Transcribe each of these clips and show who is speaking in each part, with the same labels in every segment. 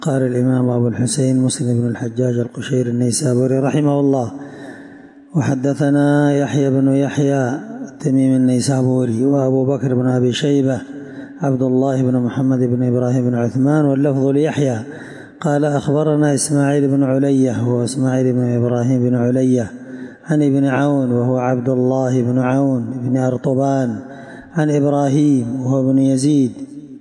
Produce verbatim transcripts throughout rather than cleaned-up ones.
Speaker 1: قال الإمام أبو الحسين مسلم بن الحجاج القشيري النيسابوري رحمه الله: وحدثنا يحيى بن يحيى التميمي النيسابوري وأبو بكر بن أبي شيبة عبد الله بن محمد بن إبراهيم بن عثمان، واللفظ ليحيى قال: أخبرنا إسماعيل بن علية وهو إسماعيل بن إبراهيم بن علية عن ابن عون وهو عبد الله بن عون بن أرطبان عن إبراهيم وهو ابن يزيد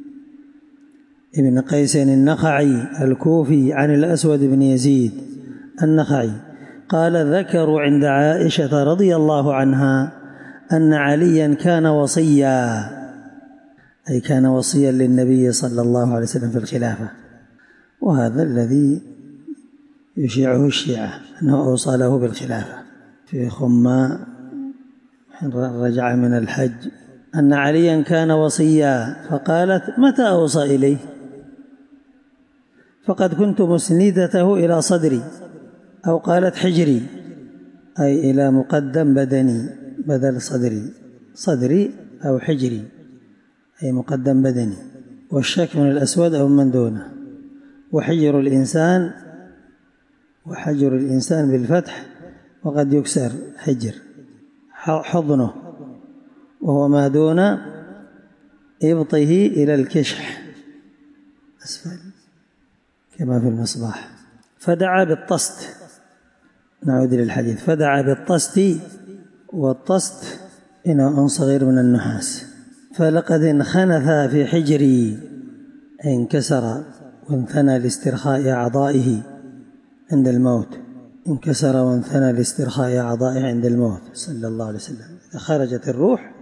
Speaker 1: ابن قيس النخعي الكوفي عن الأسود بن يزيد النخعي قال: ذكروا عند عائشة رضي الله عنها أن عليا كان وصيا، أي كان وصيا للنبي صلى الله عليه وسلم في الخلافة، وهذا الذي يشيعه الشيعة أنه أوصى له بالخلافة في خماء رجع من الحج أن عليا كان وصيا، فقالت: متى أوصى إليه؟ فقد كنت مسندته إلى صدري، أو قالت حجري، أي إلى مقدم بدني بدل صدري، صدري أو حجري أي مقدم بدني، والشك من الأسود أو من دونه. وحجر الإنسان وحجر الإنسان بالفتح، وقد يكسر حجر حضنه، وهو ما دون إبطه إلى الكشح أسفل كما في المصباح. فدعا بالطست، نعود للحديث، فدعا بالطست، والطست إناء صغير من النحاس، فلقد انخنث في حجري، انكسر وانثنى لاسترخاء أعضائه عند الموت، انكسر وانثنى لاسترخاء أعضائه عند الموت صلى الله عليه وسلم. إذا خرجت الروح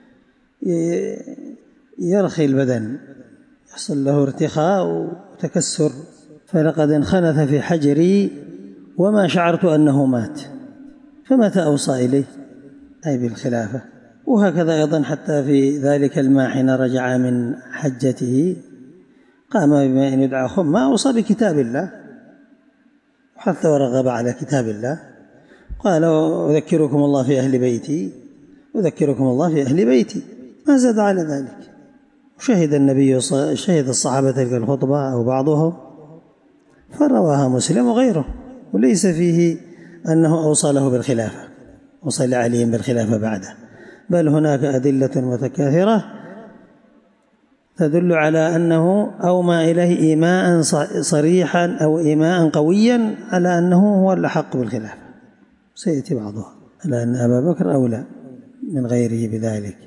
Speaker 1: يرخي البدن، يحصل له ارتخاء وتكسر. فلقد انخنث في حجري وما شعرت أنه مات، فمتى أوصى إليه؟ أي بالخلافة. وهكذا أيضا حتى في ذلك الماء حين رجع من حجته قام بما أن يدعى خمة، أوصى بكتاب الله وحث ورغب على كتاب الله، قال: أذكركم الله في أهل بيتي، أذكركم الله في أهل بيتي، ما زاد على ذلك. شهد النبي شهد الصحابة تلك الخطبة أو بعضهم، فرواها مسلم وغيره، وليس فيه أنه أوصى له بالخلافة، أوصى لعلي بالخلافة بعده، بل هناك أدلة متكاثرة تدل على أنه أومى إليه إيماء صريحا أو إيماء قويا على أنه هو الأحق بالخلافة، سيأتي بعضها على أن أبا بكر أولى من غيره بذلك.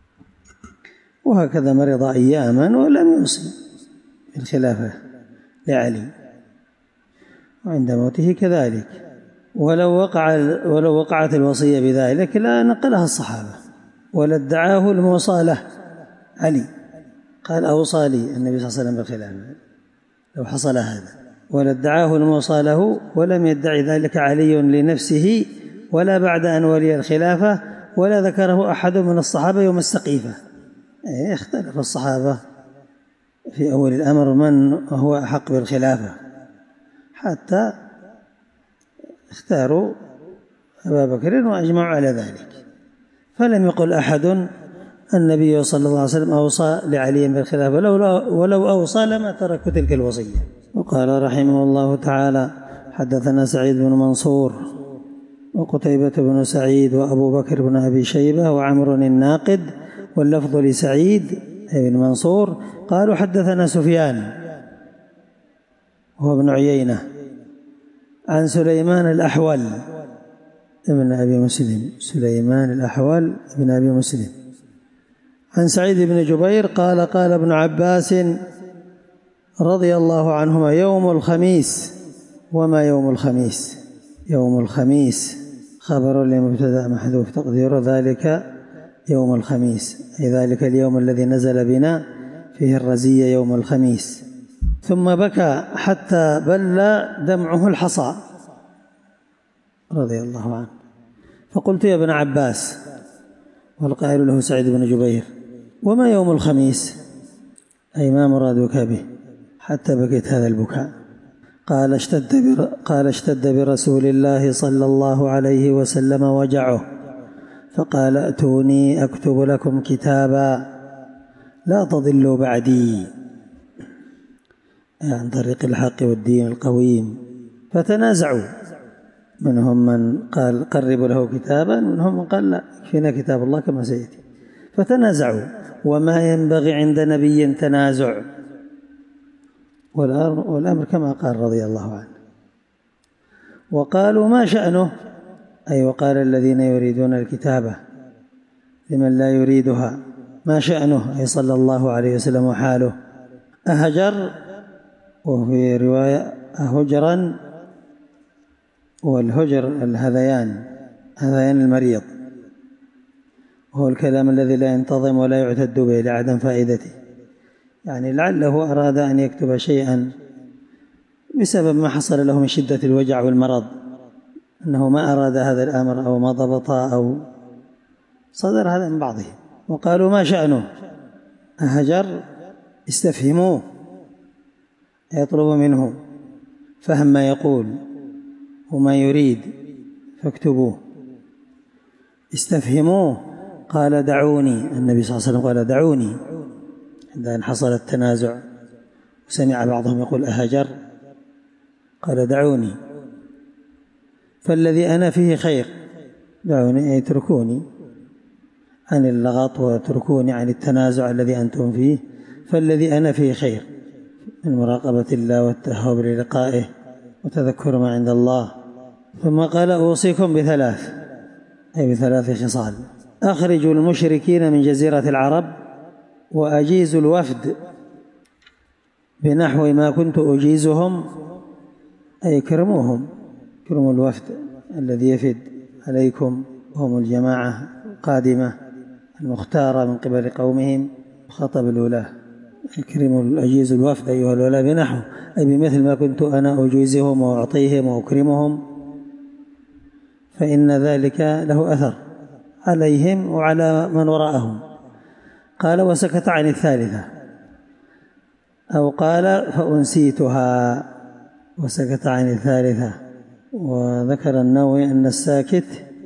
Speaker 1: وهكذا مرض أياما ولم يوصي بالخلافة لعلي، وعند موته كذلك. ولو وقع ولو وقعت الوصية بذلك لا نقلها الصحابة، ولا ادعاه الموصى له علي، قال: أوصى لي النبي صلى الله عليه وسلم بالخلافة، لو حصل هذا، ولا ادعاه الموصى له، ولم يدعي ذلك علي لنفسه ولا بعد أن ولي الخلافة، ولا ذكره أحد من الصحابة يوم السقيفة. اختلف الصحابة في أول الأمر من هو أحق بالخلافة، حتى اختاروا أبا بكر وأجمعوا على ذلك، فلم يقل أحد النبي صلى الله عليه وسلم أوصى لعلي بالخلافة، ولو أوصى لما تركوا تلك الوصية. وقال رحمه الله تعالى: حدثنا سعيد بن منصور وقتيبة بن سعيد وأبو بكر بن أبي شيبة وعمر الناقد، واللفظ لسعيد بن منصور قالوا: حدثنا سفيان هو ابن عيينة عن سليمان الأحول ابن أبي مسلم، سليمان الأحول ابن أبي مسلم، عن سعيد بن جبير قال: قال ابن عباس رضي الله عنهما: يوم الخميس. وما يوم الخميس؟ يوم الخميس خبر لمبتدأ محذوف تقدير ذلك يوم الخميس، أي ذلك اليوم الذي نزل بنا فيه الرزية يوم الخميس. ثم بكى حتى بل دمعه الحصى رضي الله عنه، فقلت: يا ابن عباس، والقائل له سعيد بن جبير: وما يوم الخميس؟ أي ما مرادك به حتى بكيت هذا البكاء؟ قال: اشتد, بر... قال اشتد برسول الله صلى الله عليه وسلم وجعه، فقال: ائتوني أكتب لكم كتابا لا تضلوا بعدي. عن طريق الحق والدين القويم، فتنازعوا، منهم من قال قربوا له كتابا، منهم من قال لا يكفينا كتاب الله كما سيأتي، فتنازعوا. وما ينبغي عند نبي تنازع، والأمر كما قال رضي الله عنه. وقالوا ما شأنه، أي وقال الذين يريدون الكتابة لمن لا يريدها ما شأنه، أي صلى الله عليه وسلم وحاله، أهجر، وفي رواية أهجرا، والهجر الهذيان، هذيان المريض، وهو الكلام الذي لا ينتظم ولا يعتد به لعدم فائدته، يعني لعله أراد أن يكتب شيئا بسبب ما حصل له من شدة الوجع والمرض، أنه ما أراد هذا الأمر أو ما ضبطه أو صدر هذا من بعضهم. وقالوا ما شأنه، أهجر، استفهموه، يطلب منه فهم ما يقول وما يريد فاكتبوه، استفهموه. قال دعوني، النبي صلى الله عليه وسلم قال دعوني عندما حصل التنازع، وسمع بعضهم يقول أهجر، قال دعوني فالذي أنا فيه خير، دعوني أي اتركوني عن اللغط واتركوني عن التنازع الذي أنتم فيه، فالذي أنا فيه خير من مراقبة الله والتهاب للقائه وتذكر ما عند الله. ثم قال أوصيكم بثلاث، أي بثلاث خصال: أخرجوا المشركين من جزيرة العرب، وأجيزوا الوفد بنحو ما كنت أجيزهم، أي كرموهم، كرموا الوفد الذي يفد عليكم، وهم الجماعة القادمة المختارة من قبل قومهم، خطب الولاة، اكرموا أجيزوا الوفد أيها الولاة بنحو، أي بمثل ما كنت أنا أجيزهم وأعطيهم وأكرمهم، فإن ذلك له أثر عليهم وعلى من وراءهم. قال وسكت عن الثالثة، أو قال فأنسيتها، وسكت عن الثالثة. وذكر النووي أن الساكت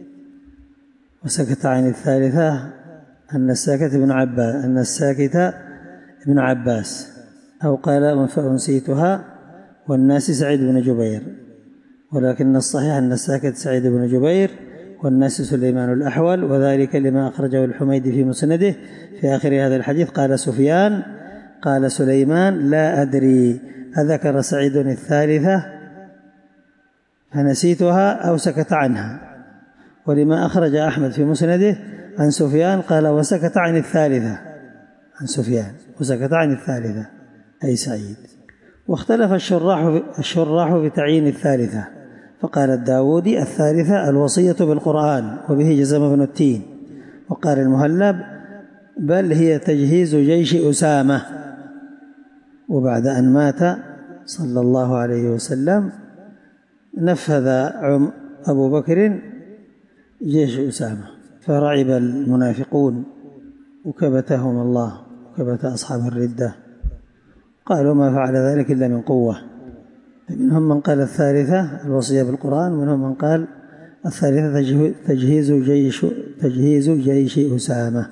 Speaker 1: وسكت عن الثالثة أن الساكت ابن عباس أن الساكت ابن عباس، أو قال فأنسيتها والناس سعيد بن جبير، ولكن الصحيح أن الساكت سعيد بن جبير والناس سليمان الأحول، وذلك لما أخرجه الحميدي في مسنده في آخر هذا الحديث. قال سفيان قال سليمان لا أدري أذكر سعيد الثالثة فنسيتها أو سكت عنها. ولما أخرج أحمد في مسنده عن سفيان قال وسكت عن الثالثة، عن سفيان وسكت عن الثالثة أي سعيد. واختلف الشراح الشراح في تعيين الثالثة، فقال الداودي الثالثة الوصية بالقرآن، وبه جزم ابن التين. وقال المهلب بل هي تجهيز جيش أسامة، وبعد أن مات صلى الله عليه وسلم نفذ أبو بكر جيش أسامة، فرعب المنافقون وكبتهم الله وكبت أصحاب الردة، قالوا ما فعل ذلك إلا من قوة. منهم من قال الثالثة الوصية بالقرآن، ومنهم من قال الثالثة تجهيز جيش تجهيز جيش أسامة.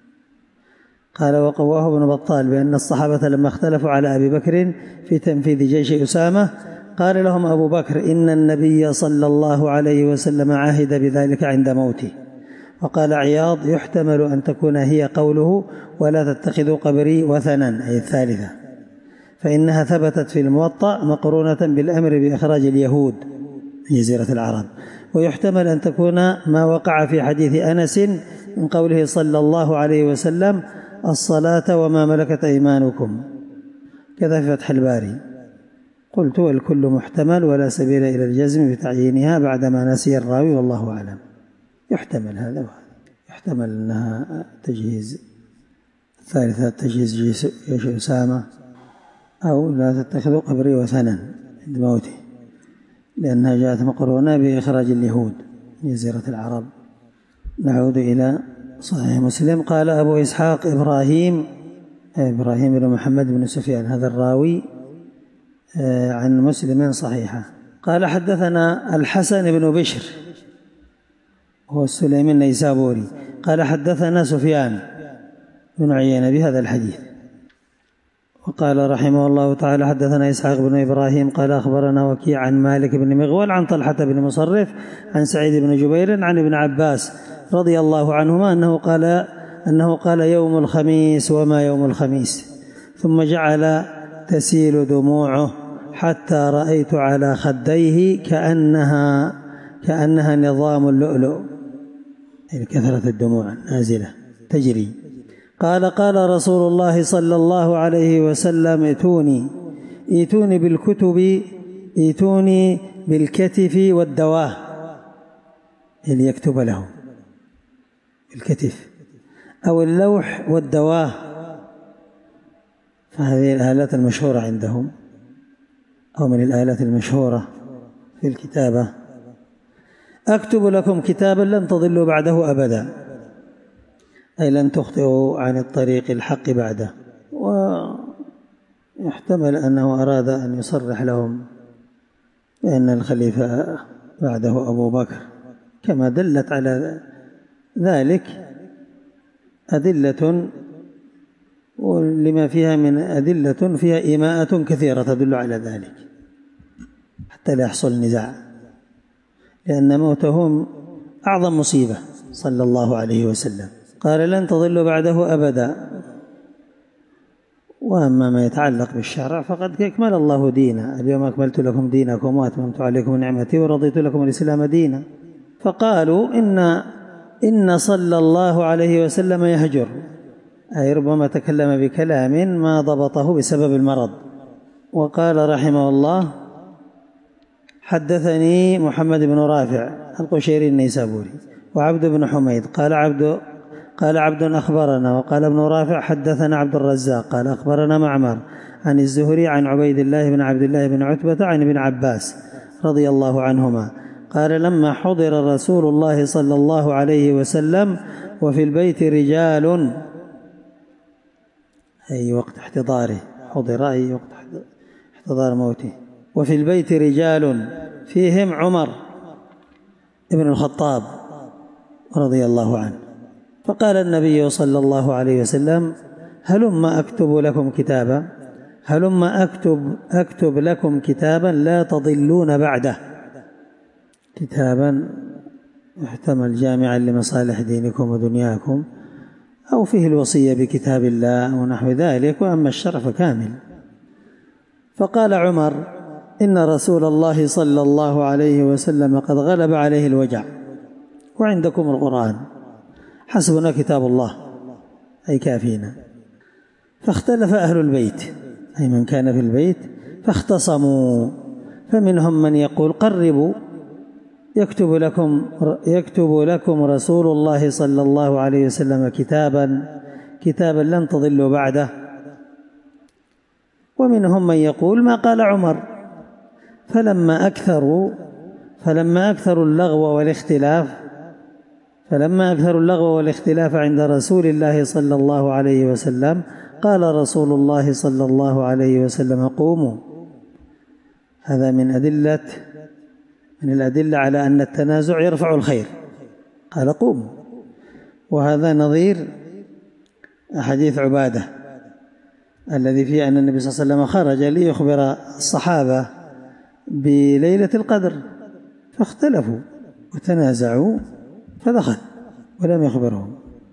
Speaker 1: قال وقواه ابن بطال بأن الصحابة لما اختلفوا على أبي بكر في تنفيذ جيش أسامة قال لهم أبو بكر إن النبي صلى الله عليه وسلم عهد بذلك عند موته. وقال عياض يحتمل أن تكون هي قوله ولا تتخذوا قبري وثنا، أي الثالثة، فإنها ثبتت في الموطأ مقرونة بالأمر بإخراج اليهود من جزيرة العرب. ويحتمل أن تكون ما وقع في حديث أنس من قوله صلى الله عليه وسلم الصلاة وما ملكت أيمانكم، كذا في فتح الباري. قلت والكل محتمل ولا سبيل إلى الجزم بتعيينها بعدما نسي الراوي، والله أعلم. يحتمل هذا وهذا، يحتمل أنها تجهيز الثالثة تجهيز جيش أسامة، أو لا تتخذوا قبري وثنا عند موته، لأنها جاءت مقرونة بإخراج اليهود من جزيرة العرب. نعود إلى صحيح مسلم. قال أبو إسحاق إبراهيم إبراهيم بن محمد بن سفيان، هذا الراوي عن مسلم صحيحة. قال حدثنا الحسن بن بشر هو السليمي النيسابوري قال حدثنا سفيان بن عيينة بهذا الحديث، وقال رحمه الله تعالى حدثنا إسحاق بن إبراهيم قال أخبرنا وكيع عن مالك بن مغول عن طلحة بن مصرف عن سعيد بن جبير عن ابن عباس رضي الله عنهما أنه قال أنه قال يوم الخميس وما يوم الخميس، ثم جعل تسيل دموعه حتى رأيت على خديه كأنها كأنها نظام اللؤلؤ، يعني كثرة الدموع نازلة تجري. قال قال رسول الله صلى الله عليه وسلم ائتوني ائتوني بالكتب ائتوني بالكتف والدواه، اللي يكتب له الكتف أو اللوح والدواه، فهذه الآلات المشهورة عندهم أو من الآلات المشهورة في الكتابة. أكتب لكم كتابا لن تضلوا بعده أبدا، أي لن تخطئوا عن الطريق الحق بعده. ويحتمل أنه أراد أن يصرح لهم بأن الخليفة بعده أبو بكر، كما دلت على ذلك أدلة، ولما فيها من أدلة فيها إيماءة كثيرة تدل على ذلك حتى لا يحصل نزاع، لأن موتهم أعظم مصيبة صلى الله عليه وسلم. قال لن تضلوا بعده أبدا. وأما ما يتعلق بالشرع فقد أكمل الله دينا، اليوم أكملت لكم دينكم وأتممت عليكم نعمتي ورضيت لكم الإسلام دينا. فقالوا إن إن صلى الله عليه وسلم يهجر، أي ربما تكلم بكلام ما ضبطه بسبب المرض. وقال رحمه الله حدثني محمد بن رافع القشيري النيسابوري وعبد بن حميد قال عبد قال عبد أخبرنا، وقال ابن رافع حدثنا عبد الرزاق قال أخبرنا معمر عن الزهري عن عبيد الله بن عبد الله بن عتبة عن ابن عباس رضي الله عنهما قال لما حضر رسول الله صلى الله عليه وسلم وفي البيت رجال، أي وقت احتضاره، حضر أي وقت احتضار موته، وفي البيت رجال فيهم عمر ابن الخطاب رضي الله عنه، فقال النبي صلى الله عليه وسلم هلم أكتب لكم كتابا هلم أكتب أكتب لكم كتابا لا تضلون بعده، كتابا يحتمل جامعا لمصالح دينكم ودنياكم، أو فيه الوصية بكتاب الله ونحو ذلك، وأما الشرع فكامل. فقال عمر إن رسول الله صلى الله عليه وسلم قد غلب عليه الوجع وعندكم القرآن، حسبنا كتاب الله أي كافينا. فاختلف أهل البيت أي من كان في البيت فاختصموا، فمنهم من يقول قربوا يكتب لكم يكتب لكم رسول الله صلى الله عليه وسلم كتابا كتابا لن تضلوا بعده، ومنهم من يقول ما قال عمر. فلما أكثروا فلما أكثروا اللغو والاختلاف فلما أكثروا اللغو والاختلاف عند رسول الله صلى الله عليه وسلم قال رسول الله صلى الله عليه وسلم قوموا. هذا من أدلة من الأدلة على أن التنازع يرفع الخير، قال قوموا. وهذا نظير حديث عبادة الذي فيه أن النبي صلى الله عليه وسلم خرج ليخبر الصحابة بليلة القدر فاختلفوا وتنازعوا فدخل ولم يخبرهم،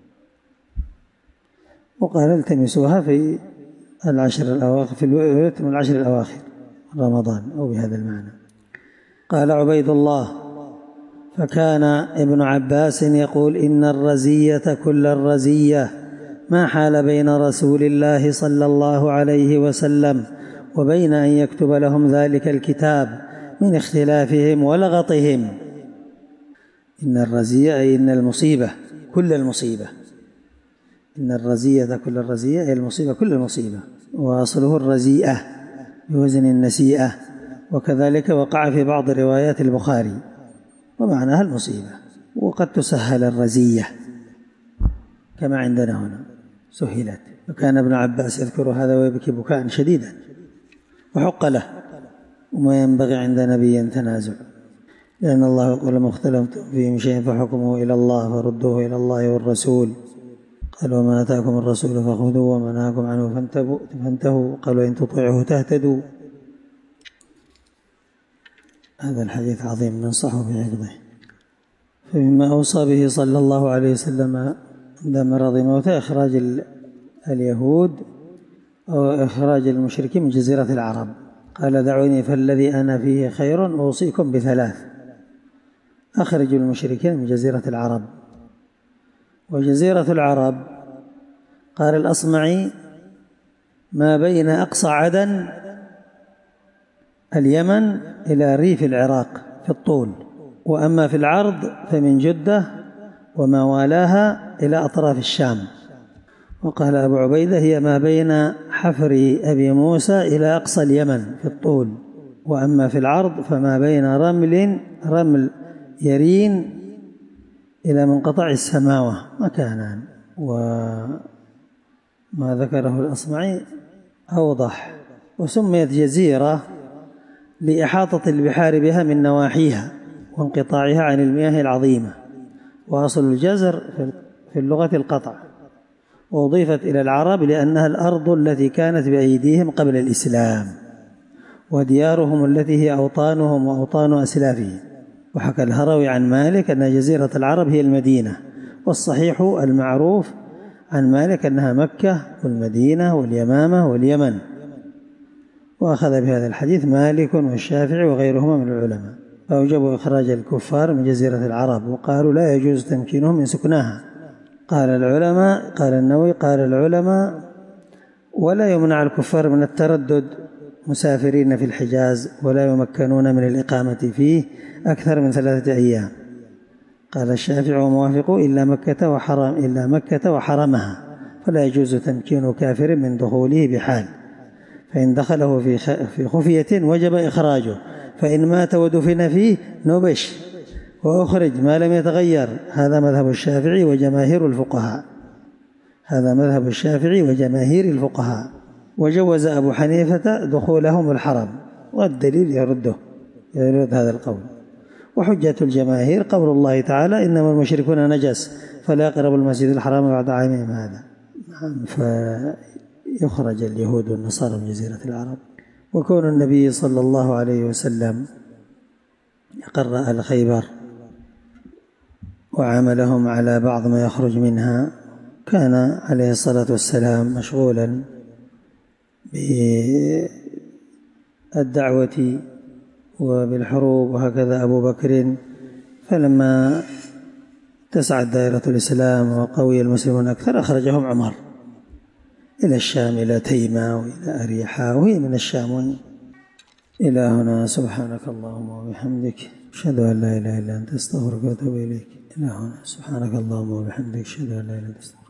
Speaker 1: وقال التمسوها في العشر الأواخر في الوتر من العشر الأواخر رمضان أو بهذا المعنى. قال عبيد الله فكان ابن عباس يقول إن الرزية كل الرزية ما حال بين رسول الله صلى الله عليه وسلم وبين أن يكتب لهم ذلك الكتاب من اختلافهم ولغطهم. إن الرزية أي إن المصيبة كل المصيبة، إن الرزية كل الرزية أي المصيبة كل المصيبة، وأصله الرزيئة بوزن النسيئة، وكذلك وقع في بعض روايات البخاري ومعناها المصيبة، وقد تسهل الرزية كما عندنا هنا سهلت. وكان ابن عباس يذكر هذا ويبكي بكاء شديدا، وحق له، وما ينبغي عند نبي تنازع، لأن الله يقول ما اختلفتم فيه من شيء فحكمه إلى الله فردوه إلى الله والرسول. قال وما آتاكم الرسول فخذوه وما نهاكم عنه فانتهوا قالوا إن تطيعوه تهتدوا. هذا الحديث عظيم ننصحه بحفظه. فمما أوصى به صلى الله عليه وسلم عند مرض موته إخراج اليهود أو إخراج المشركين من جزيرة العرب. قال دعوني فالذي أنا فيه خير أوصيكم بثلاث: أخرجوا المشركين من جزيرة العرب. وجزيرة العرب قال الأصمعي ما بين أقصى عدن اليمن إلى ريف العراق في الطول، وأما في العرض فمن جدة وما والاها إلى أطراف الشام. وقال أبو عبيدة هي ما بين حفر أبي موسى إلى أقصى اليمن في الطول، وأما في العرض فما بين رمل رمل يرين إلى منقطع السماوة مكانا. وما ذكره الأصمعي أوضح. وسميت جزيرة لإحاطة البحار بها من نواحيها وانقطاعها عن المياه العظيمة، وأصل الجزر في اللغة القطع، وأضيفت إلى العرب لأنها الأرض التي كانت بأيديهم قبل الإسلام وديارهم التي هي أوطانهم وأوطان أسلافهم. وحكى الهروي عن مالك أن جزيرة العرب هي المدينة، والصحيح المعروف عن مالك أنها مكة والمدينة واليمامة واليمن. وأخذ بهذا الحديث مالك والشافعي وغيرهما من العلماء، فأوجبوا إخراج الكفار من جزيرة العرب، وقالوا لا يجوز تمكينهم من سكناها. قال العلماء قال النووي قال العلماء ولا يمنع الكفار من التردد مسافرين في الحجاز، ولا يمكنون من الإقامة فيه أكثر من ثلاثة أيام. قال الشافعي وموافقوا إلا مكة وحرم إلا مكة وحرمها، فلا يجوز تمكين كافر من دخوله بحال، فإن دخله في في خفية وجب إخراجه، فإن مات ودفن فيه نبش وأخرج ما لم يتغير. هذا مذهب الشافعي وجماهير الفقهاء هذا مذهب الشافعي وجماهير الفقهاء وجوز أبو حنيفة دخولهم الحرم، والدليل يرده يرد هذا القول. وحجة الجماهير قول الله تعالى إنما المشركون نجس فلا يقربوا المسجد الحرام بعد عامهم هذا. فيخرج اليهود والنصارى من جزيرة العرب. وكون النبي صلى الله عليه وسلم يقر أهل خيبر وعملهم على بعض ما يخرج منها، كان عليه الصلاة والسلام مشغولا بالدعوة وبالحروب، وهكذا أبو بكر. فلما اتسعت دائرة الإسلام وقوي المسلمون أكثر أخرجهم عمر إلى الشام، إلى تيمة وإلى أريحا، وهي من الشام إلى هنا. سبحانك اللهم وبحمدك أشهد أن لا إله إلا أنت أستغفرك وأتوب إليك. إلى هنا سبحانك اللهم وبحمدك أشهد أن لا إله إلا أنت.